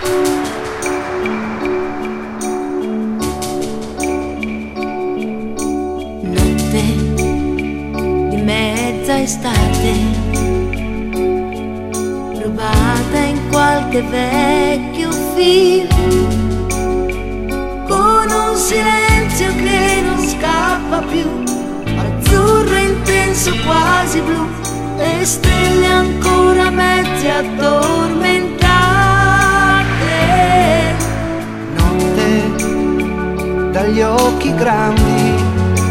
Notte di mezza estate, rubata in qualche vecchio film, con un silenzio che non scappa più, azzurro intenso quasi blu, e stelle ancora mezze addormentate. Notte dagli occhi grandi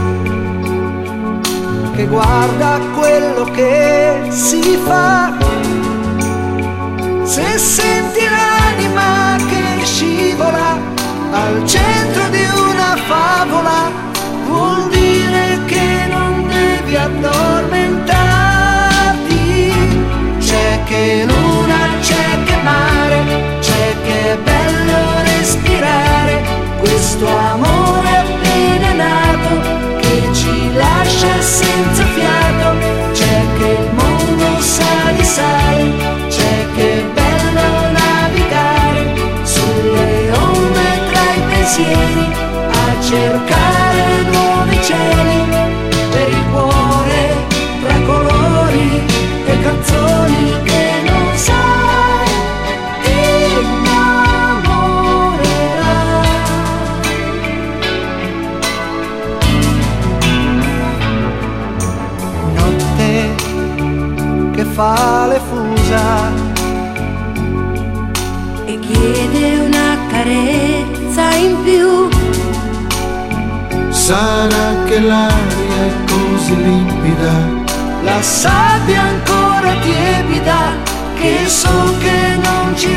che guarda quello che si fa, se senti l'anima che scivola al centro di una favola, vuol dire che non devi addormentarti. C'è che luna, c'è che mare, c'è che è bello respirare questo amore appena nato che ci lascia senza fiato. C'è che il mondo sa di sale, c'è che è bello navigare sulle onde tra i pensieri a cercare nuovi cieli per il cuore, tra colori e canzoni che non sai innamorerà. Notte che fa le fusa E chiede una carezza in più, sarà che l'aria è così limpida, la sabbia ancora tiepida, che so che non ci